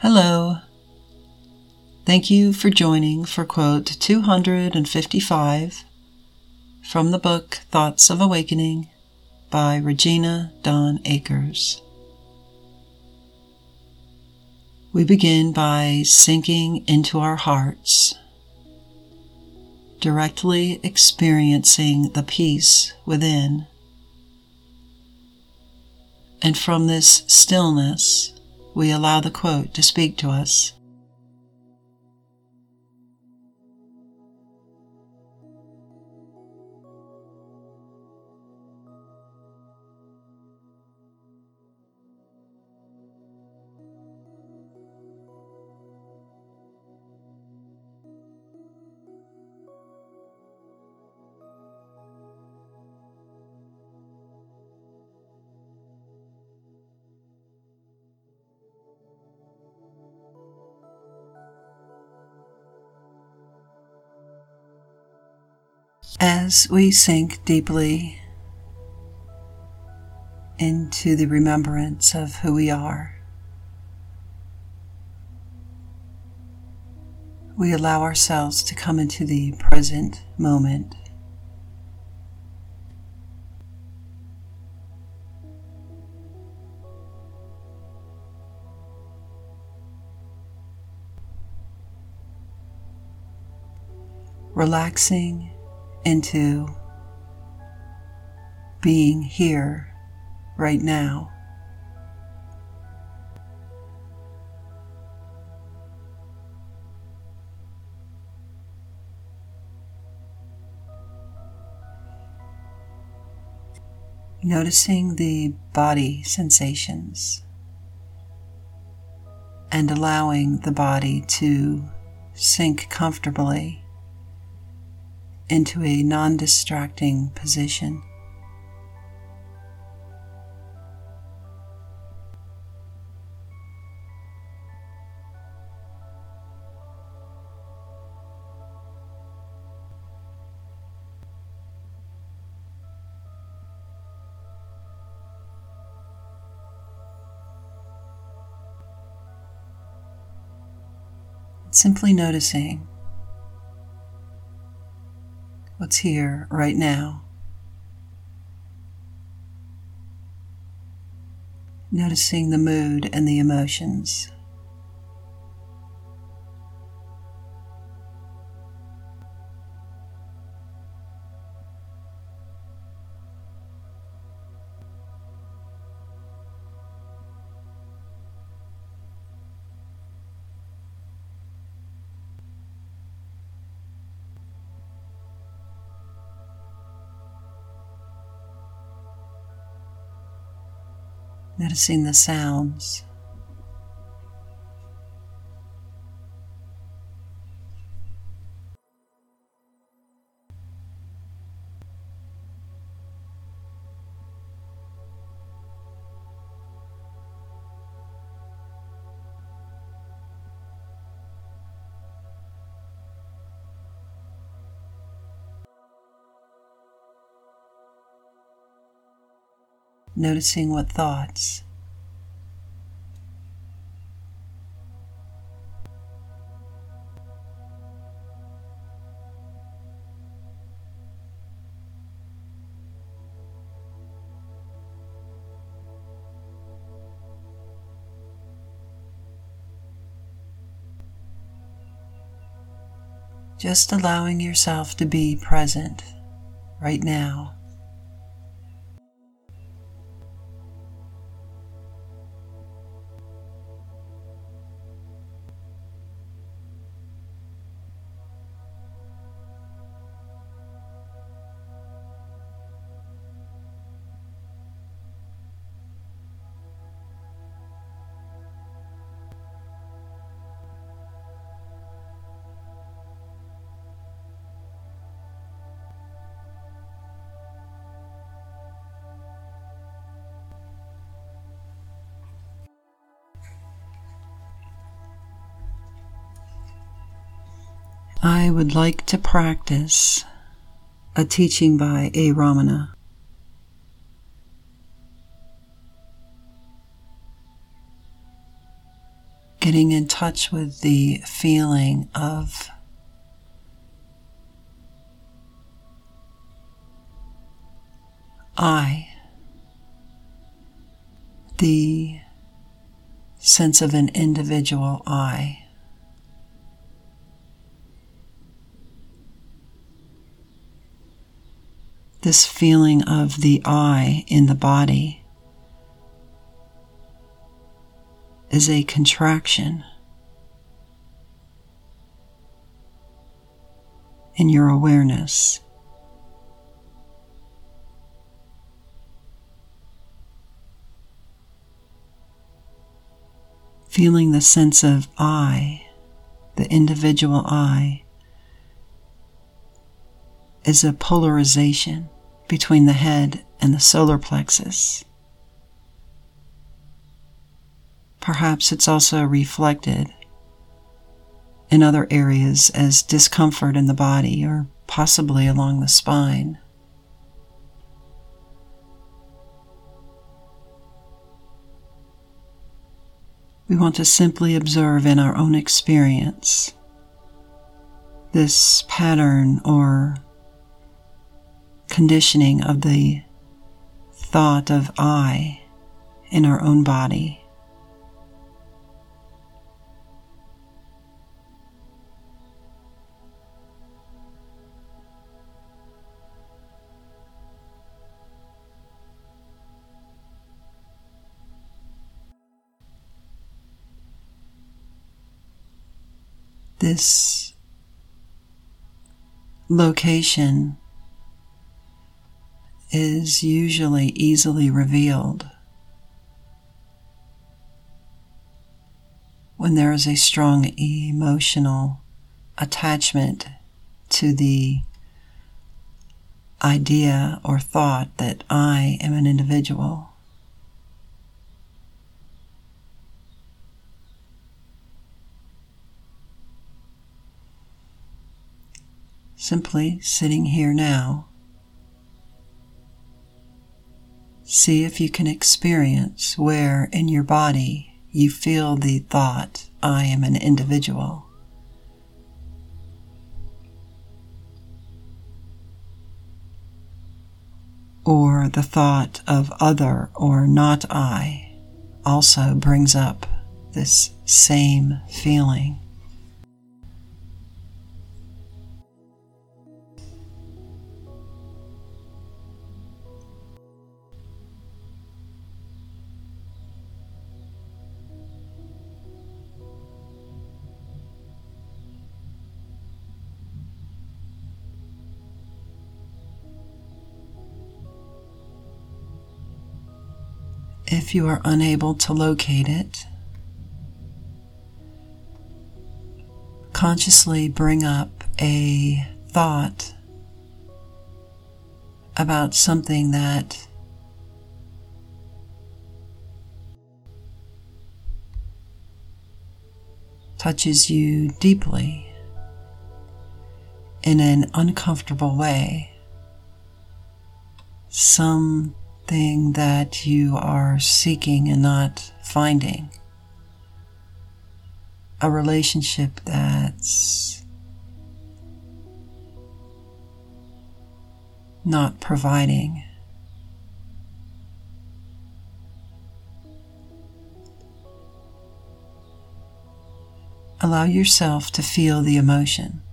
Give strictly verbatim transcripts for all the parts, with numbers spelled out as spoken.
Hello. Thank you for joining for quote two hundred fifty-five from the book Thoughts of Awakening by Regina Dawn Akers. We begin by sinking into our hearts, directly experiencing the peace within. And from this stillness, we allow the quote to speak to us. As we sink deeply into the remembrance of who we are, we allow ourselves to come into the present moment. Relaxing into being here right now. Noticing the body sensations and allowing the body to sink comfortably into a non-distracting position. Simply noticing what's here right now. Noticing the mood and the emotions. Noticing the sounds. Noticing what thoughts. Just allowing yourself to be present right now. I would like to practice a teaching by A. Ramana. getting in touch with the feeling of I, the sense of an individual I. This feeling of the I in the body is a contraction in your awareness. Feeling the sense of I, the individual I, is a polarization between the head and the solar plexus. Perhaps it's also reflected in other areas as discomfort in the body or possibly along the spine. We want to simply observe in our own experience this pattern or conditioning of the thought of I in our own body. This location is usually easily revealed when there is a strong emotional attachment to the idea or thought that I am an individual. Simply sitting here now, see if you can experience where in your body you feel the thought, I am an individual. Or the thought of other or not I also brings up this same feeling. If you are unable to locate it, consciously bring up a thought about something that touches you deeply in an uncomfortable way. Something that you are seeking and not finding. A relationship that's not providing. Allow yourself to feel the emotion.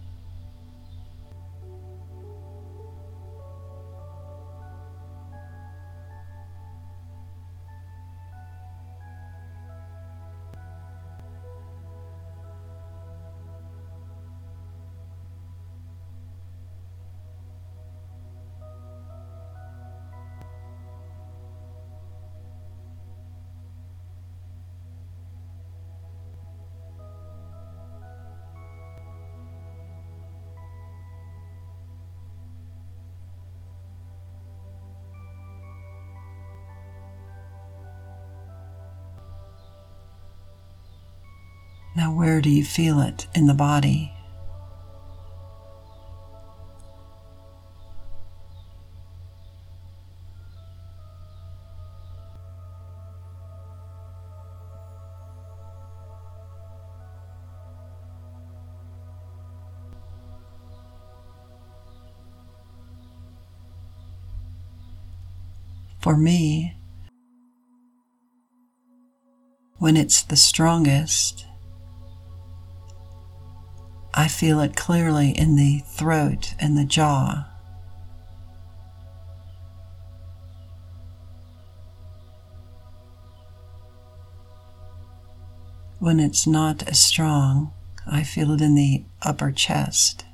Now, where do you feel it in the body? For me, when it's the strongest, I feel it clearly in the throat and the jaw. When it's not as strong, I feel it in the upper chest.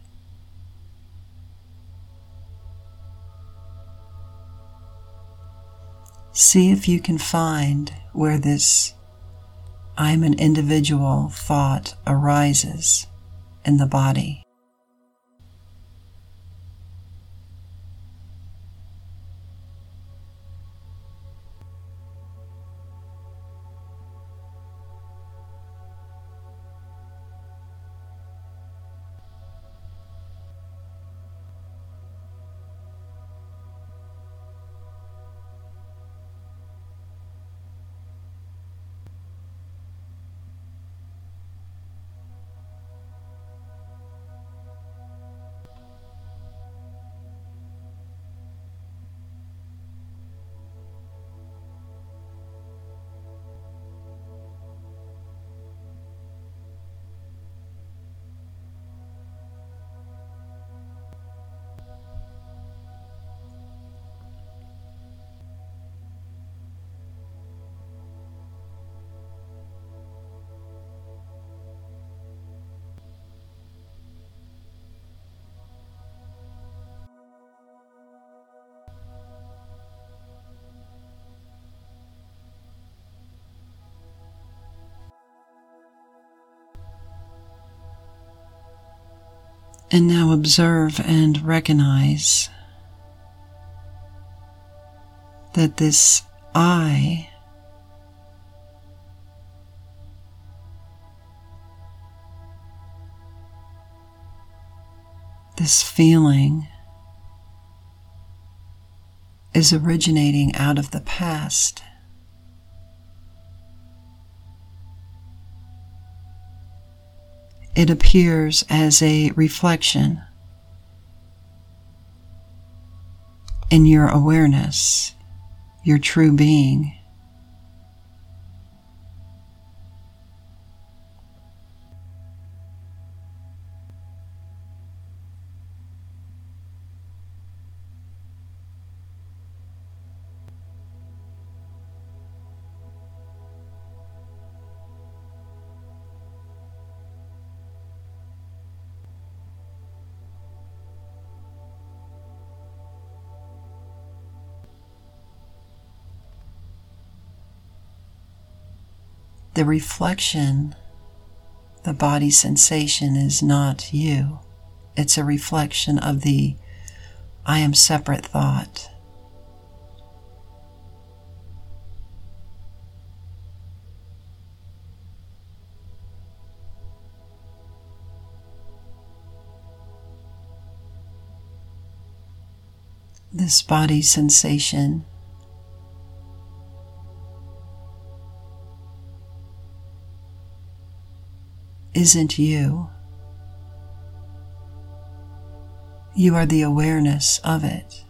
See if you can find where this I'm an individual thought arises in the body. And now observe and recognize that this I this feeling is originating out of the past. It appears as a reflection in your awareness, your true being. The reflection, the body sensation, is not you. It's a reflection of the I am separate thought. This body sensation isn't you. You are the awareness of it.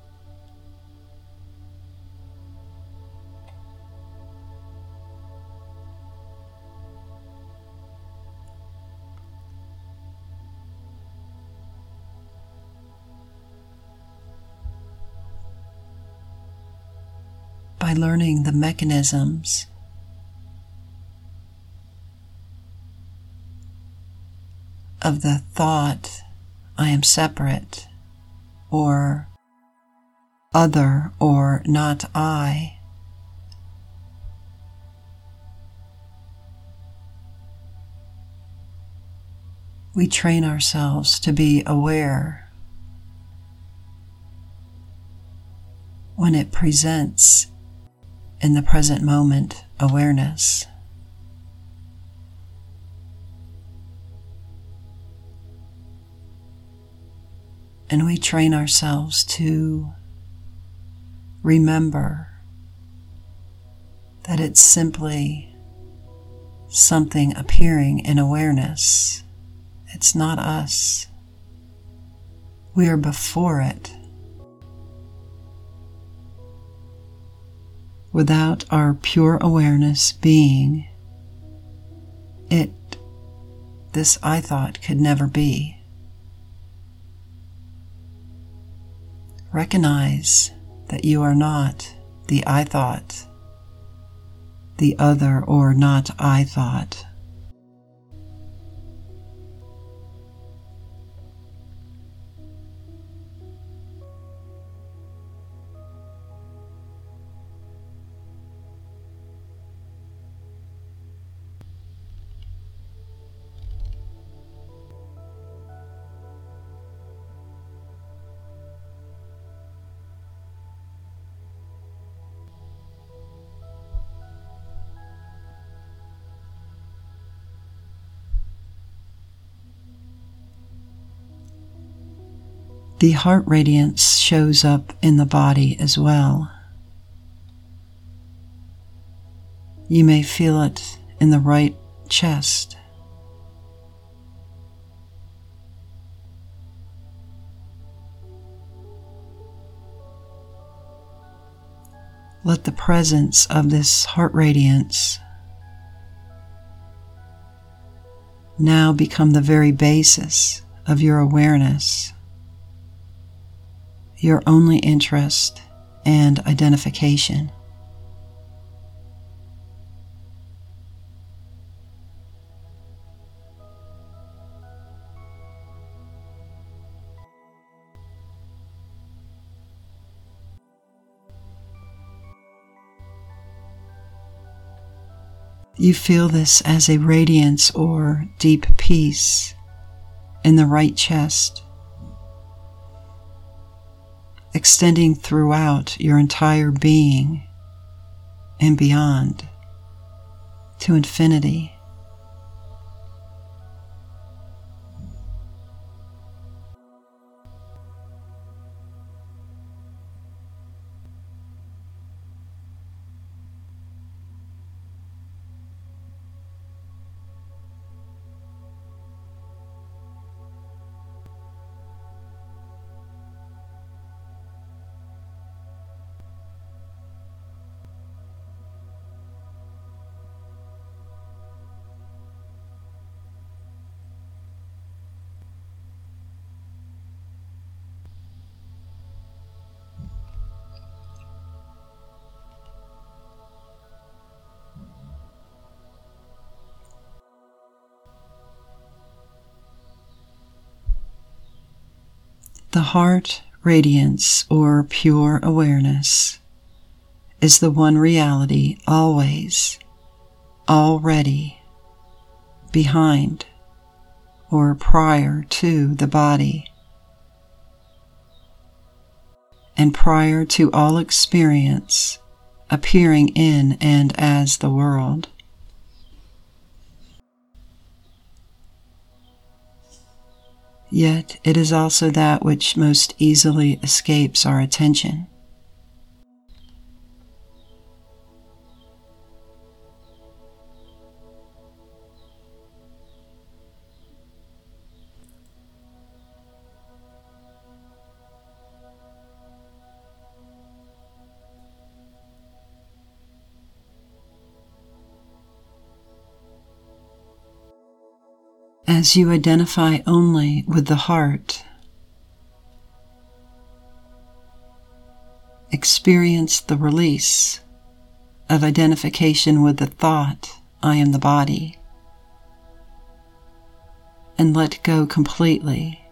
By learning the mechanisms of the thought, I am separate, or other, or not I, we train ourselves to be aware when it presents in the present moment awareness. And we train ourselves to remember that it's simply something appearing in awareness. It's not us. We are before it. Without our pure awareness being, it, this I thought, could never be. Recognize that you are not the I thought, the other or not I thought. The heart radiance shows up in the body as well. You may feel it in the right chest. Let the presence of this heart radiance now become the very basis of your awareness, your only interest and identification. You feel this as a radiance or deep peace in the right chest, extending throughout your entire being and beyond to infinity. The heart radiance or pure awareness is the one reality always, already, behind, or prior to the body, and prior to all experience appearing in and as the world. Yet it is also that which most easily escapes our attention. As you identify only with the heart, experience the release of identification with the thought, I am the body, and let go completely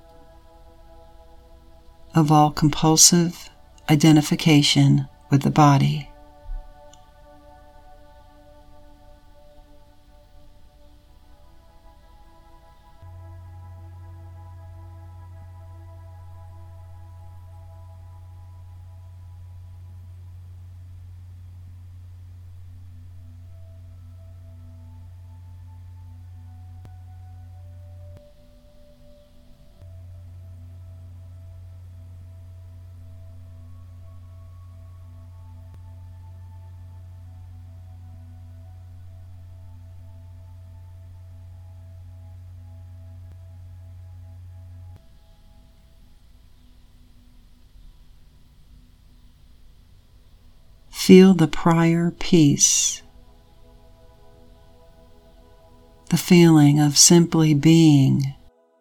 of all compulsive identification with the body. Feel the prior peace, the feeling of simply being,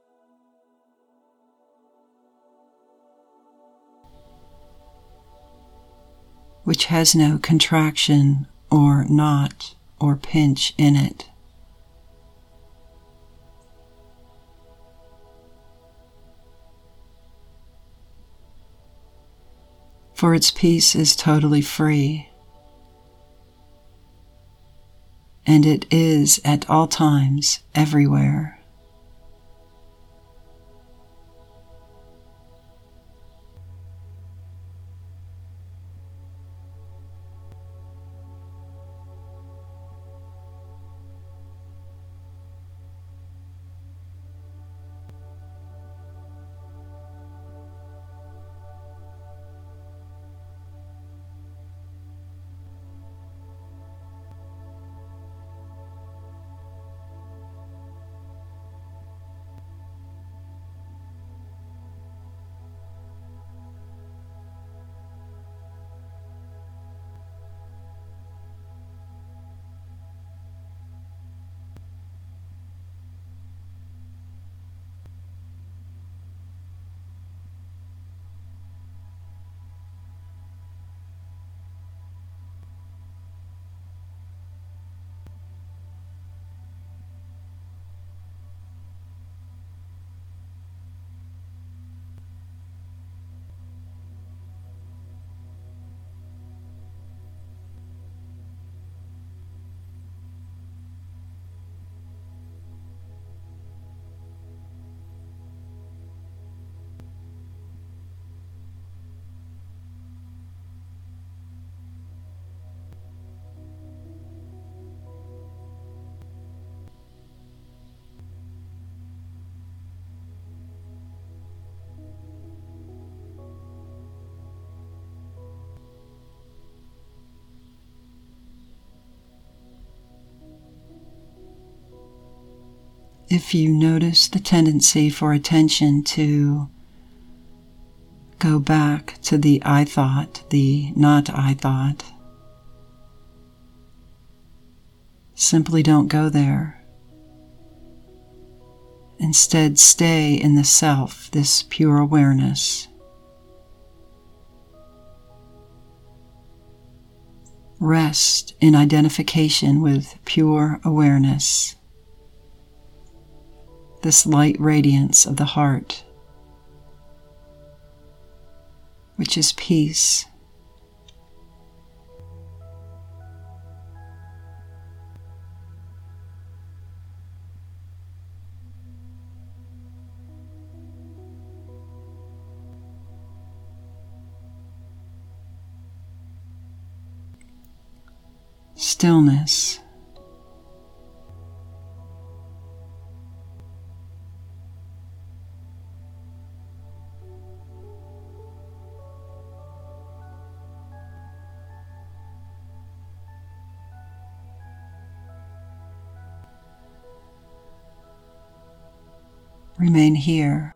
which has no contraction or knot or pinch in it. For its peace is totally free, and it is at all times, everywhere. If you notice the tendency for attention to go back to the I thought, the not I thought, simply don't go there. Instead, stay in the self, this pure awareness. Rest in identification with pure awareness, this light radiance of the heart, which is peace. Stillness. Remain here.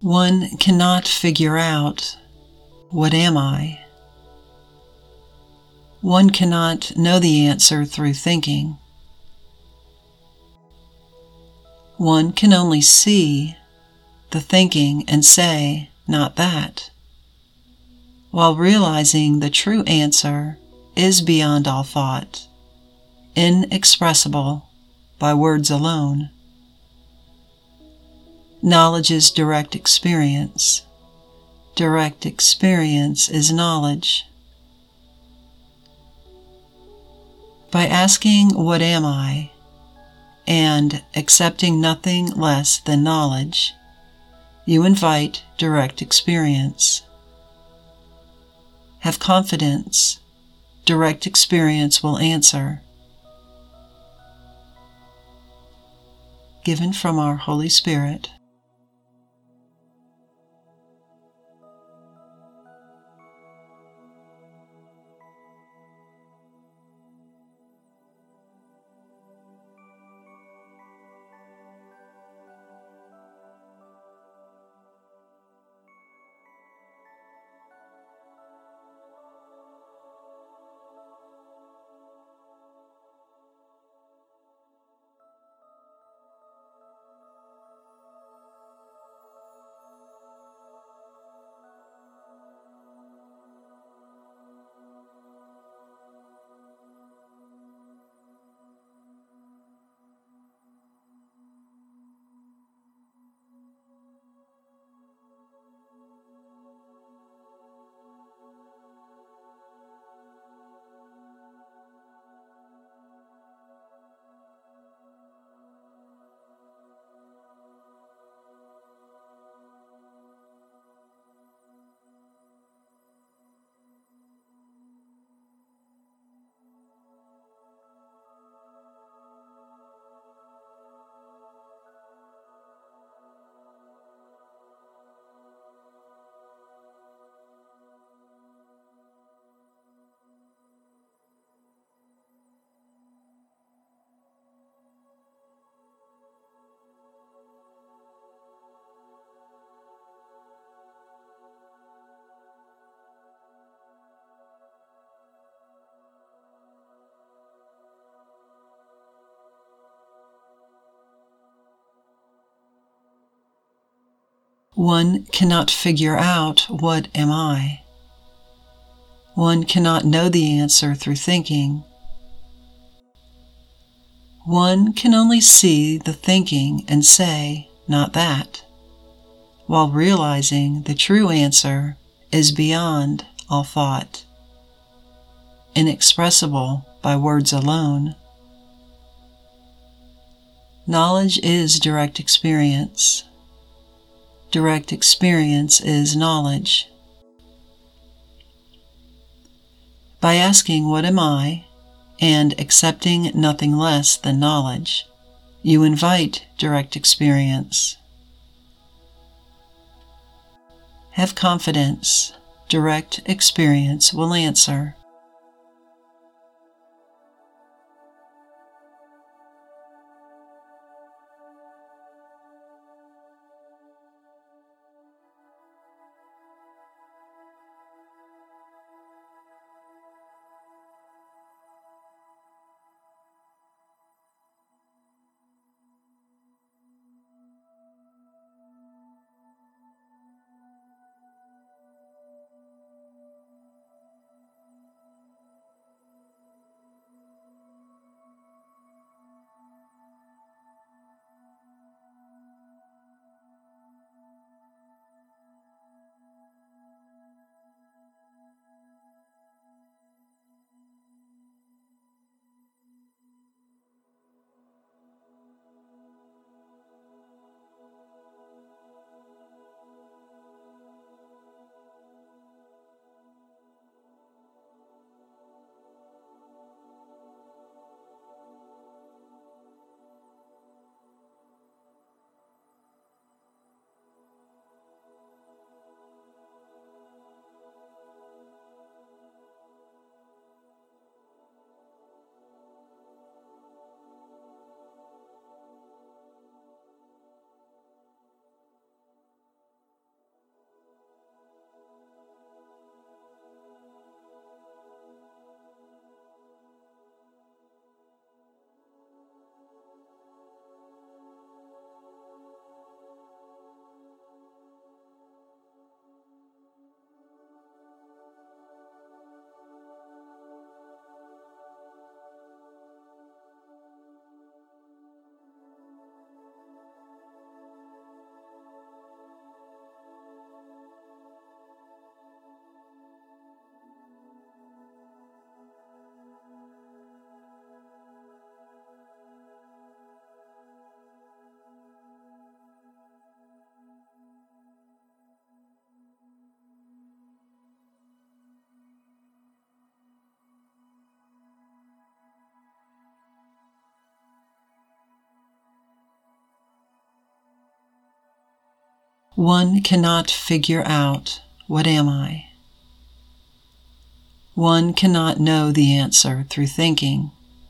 One cannot figure out, what am I? One cannot know the answer through thinking. One can only see the thinking and say, not that, while realizing the true answer is beyond all thought, inexpressible by words alone. Knowledge is direct experience. Direct experience is knowledge. By asking, what am I? And accepting nothing less than knowledge, you invite direct experience. Have confidence. Direct experience will answer. Given from our Holy Spirit. One cannot figure out, what am I? One cannot know the answer through thinking. One can only see the thinking and say, not that, while realizing the true answer is beyond all thought, inexpressible by words alone. Knowledge is direct experience. Direct experience is knowledge. By asking, what am I? And accepting nothing less than knowledge, you invite direct experience. Have confidence. Direct experience will answer. One cannot figure out, what am I? One cannot know the answer through thinking.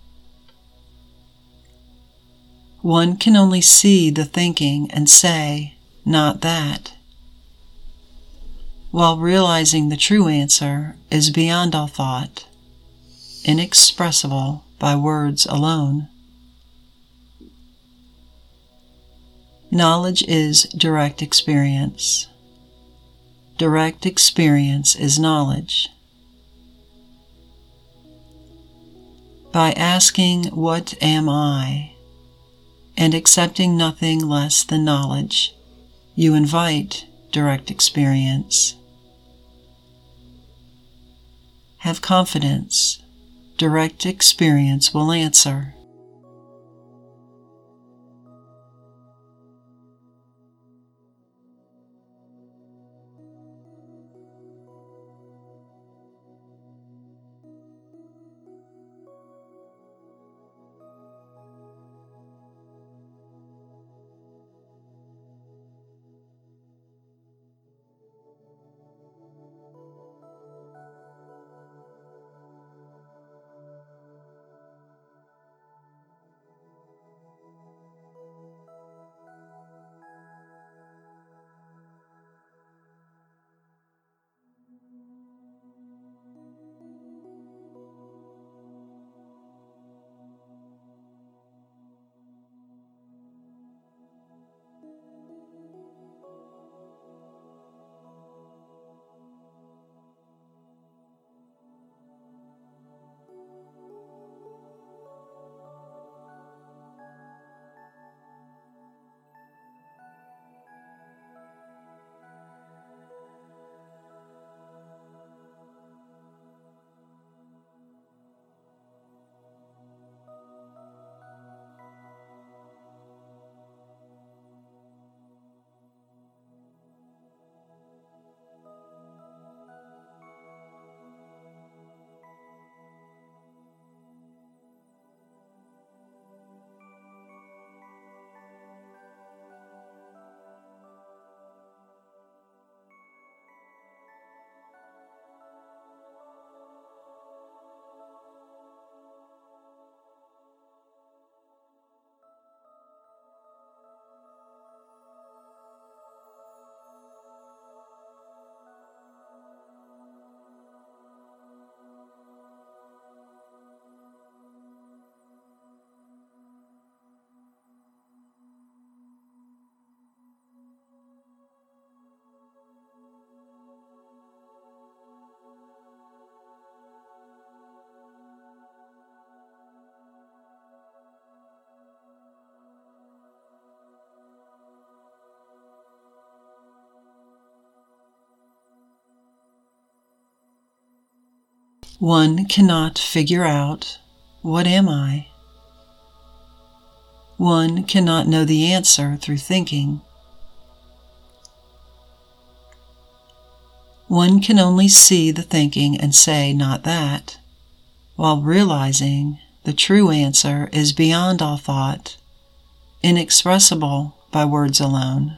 One can only see the thinking and say, not that, while realizing the true answer is beyond all thought, inexpressible by words alone. Knowledge is direct experience. Direct experience is knowledge. By asking, what am I, and accepting nothing less than knowledge, you invite direct experience. Have confidence. Direct experience will answer. One cannot figure out, what am I? One cannot know the answer through thinking. One can only see the thinking and say, not that, while realizing the true answer is beyond all thought, inexpressible by words alone.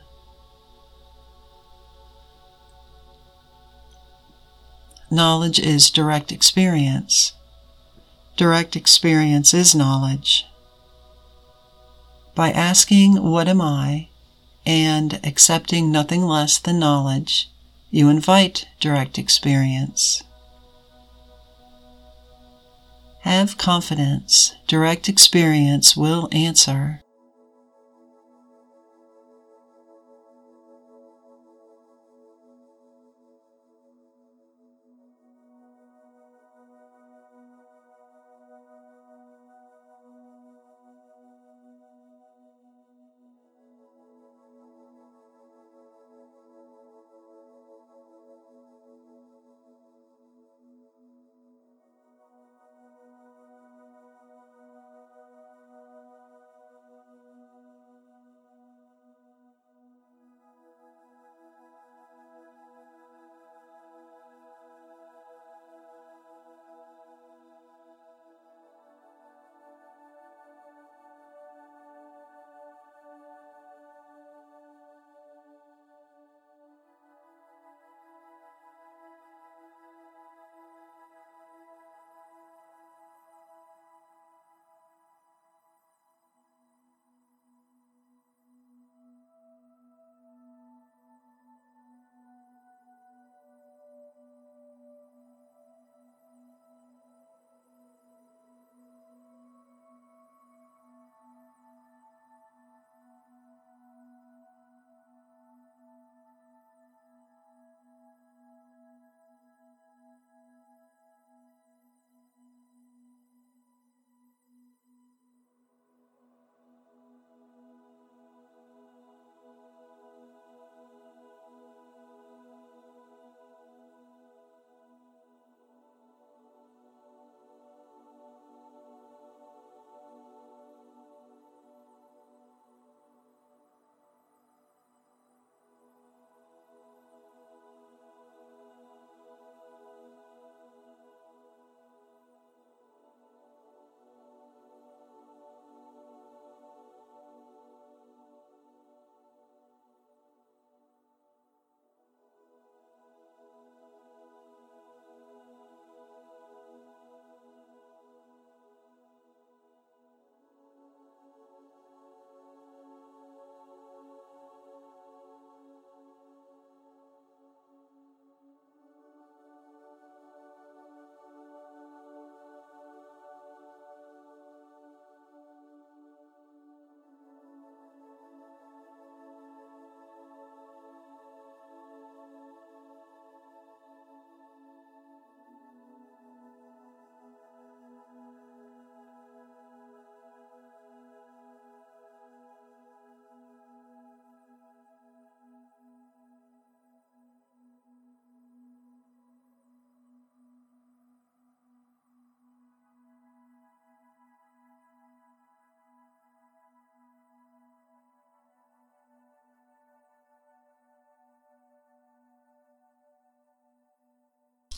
Knowledge is direct experience. Direct experience is knowledge. By asking, what am I, and accepting nothing less than knowledge, you invite direct experience. Have confidence. Direct experience will answer.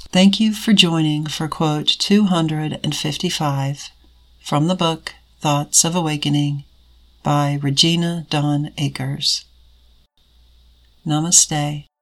Thank you for joining for quote two hundred fifty-five from the book Thoughts of Awakening by Regina Dawn Akers. Namaste.